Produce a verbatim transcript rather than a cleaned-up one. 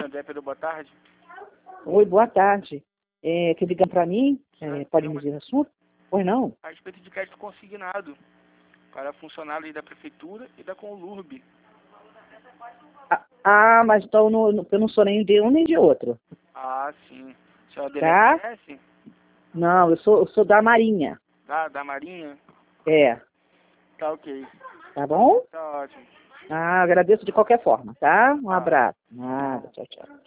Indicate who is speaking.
Speaker 1: André Pedro, boa tarde.
Speaker 2: Oi, boa tarde. É, quer ligar para mim? É, pode me dizer o assunto? Pois não.
Speaker 1: A respeito de crédito consignado para funcionários da Prefeitura e da Conlurb.
Speaker 2: Ah, ah, mas então eu não, eu não sou nem de um nem de outro.
Speaker 1: Ah, sim. O senhor é do
Speaker 2: Tá?
Speaker 1: I N S S?
Speaker 2: Não, eu sou, eu sou da Marinha.
Speaker 1: Da, da Marinha?
Speaker 2: É.
Speaker 1: Tá ok.
Speaker 2: Tá bom?
Speaker 1: Tá ótimo.
Speaker 2: Ah, agradeço de qualquer forma, tá? Um
Speaker 1: Tá.
Speaker 2: abraço. Nada, tchau, tchau.